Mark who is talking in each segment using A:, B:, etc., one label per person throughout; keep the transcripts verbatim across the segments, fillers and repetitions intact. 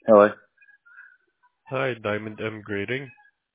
A: Hello.
B: Hi, Diamond M Grading.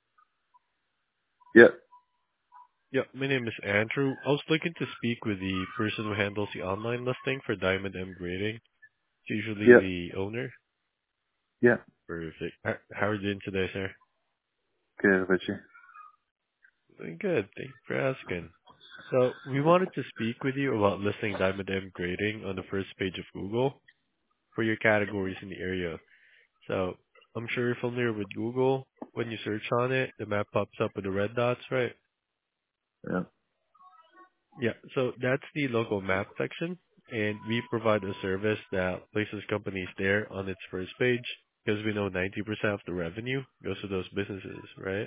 A: Yep.
B: Yeah, my name is Andrew. I was looking to speak with the person who handles the online listing for Diamond M Grading. It's usually
A: Yep.
B: the owner.
A: Yep.
B: Perfect. H- How are you doing today, sir?
A: Good about you.
B: Doing good. Thank you for asking. So, we wanted to speak with you about listing Diamond M Grading on the first page of Google for your categories in the area. So, I'm sure you're familiar with Google. When you search on it, the map pops up with the red dots, right?
A: Yep.
B: Yeah, so that's the local map section, and we provide a service that places companies there on its first page because we know ninety percent of the revenue goes to those businesses, right?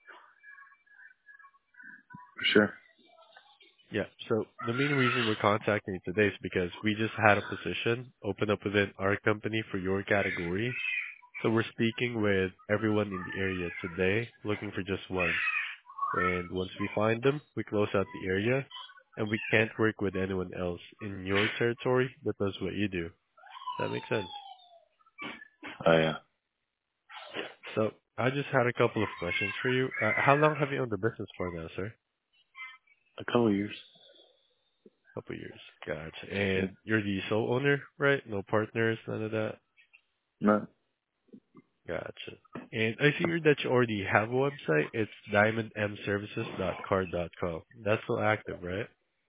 A: For sure.
B: Yeah, so the main reason we're contacting you today is because we just had a position open up within our company for your category. So we're speaking with everyone in the area today, looking for just one. And once we find them, we close out the area, and we can't work with anyone else in your territory that does what you do. That makes sense.
A: Oh yeah.
B: Yeah. So I just had a couple of questions for you. Uh, how long have you owned the business for now, sir?
A: A couple of years.
B: Couple years. Gotcha.
A: Yeah.
B: And you're the sole owner, right? No partners, none of that?
A: No.
B: Gotcha. And I see here that you already have a website. It's diamond m services dot card dot com. That's still active, right?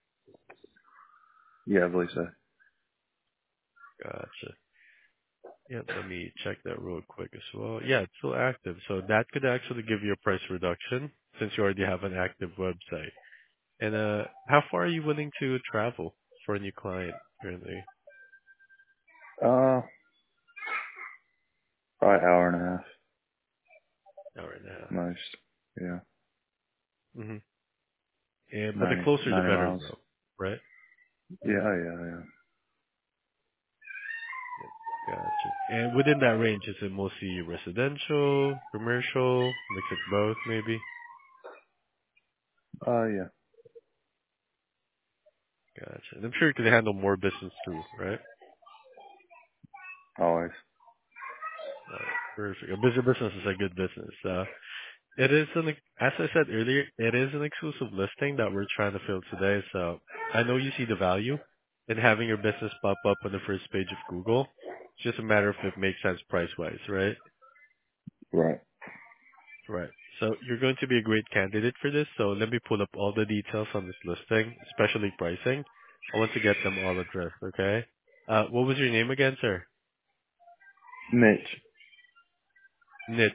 A: Yeah, I believe so.
B: Gotcha. Yeah, let me check that real quick as well. Yeah, it's still active. So that could actually give you a price reduction since you already have an active website. And uh, how far are you willing to travel for a new client currently?
A: Uh, probably an hour and a half,
B: Hour and a half.
A: most. Yeah.
B: Mm-hmm. And but the
A: Ninety,
B: closer the
A: ninety
B: better,
A: miles.
B: though, right?
A: Yeah, oh yeah, yeah.
B: Yep. Gotcha. And within that range, is it mostly residential, commercial, mix of both, maybe?
A: Uh, yeah.
B: Gotcha. And I'm sure you can handle more business too, right?
A: Always.
B: All right. Perfect. A busy business is a good business. Uh, It is an, as I said earlier, it is an exclusive listing that we're trying to fill today. So I know you see the value in having your business pop up on the first page of Google. It's just a matter of if it makes sense price-wise, right?
A: Right.
B: Right. So you're going to be a great candidate for this. So let me pull up all the details on this listing, especially pricing. I want to get them all addressed, okay? Uh, what was your name again, sir?
A: Mitch.
B: Niche.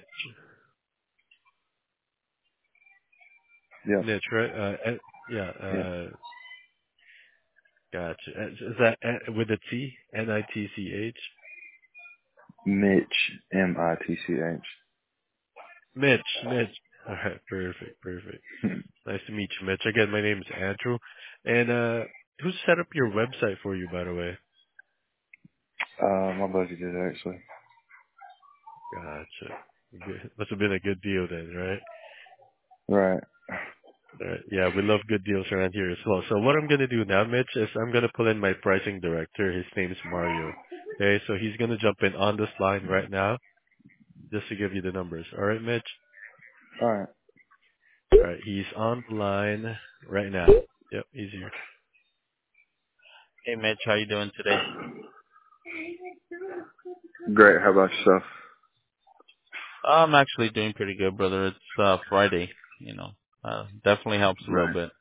A: Yep.
B: Niche, right? Uh, eh, yeah,
A: Yep.
B: uh, gotcha. Uh, Is that uh, with a T? N I T C H?
A: Mitch. M I T C H.
B: Mitch, Mitch. All right, perfect, perfect. Nice to meet you, Mitch. Again, my name is Andrew. And uh who set up your website for you, by the way?
A: Uh, my buddy did actually.
B: Gotcha. Good. Must have been a good deal then, right?
A: Right.
B: All right. Yeah, we love good deals around here as well. So what I'm gonna do now, Mitch, is I'm gonna pull in my pricing director. His name is Mario. Okay, so he's gonna jump in on this line right now just to give you the numbers. All right, Mitch?
A: Alright.
B: All right, he's on the line right now. Yep, he's here.
C: Hey Mitch, how you doing today?
A: Great. How about yourself?
C: I'm actually doing pretty good, brother. It's uh Friday, you know. Uh definitely helps a little
A: Right.
C: bit.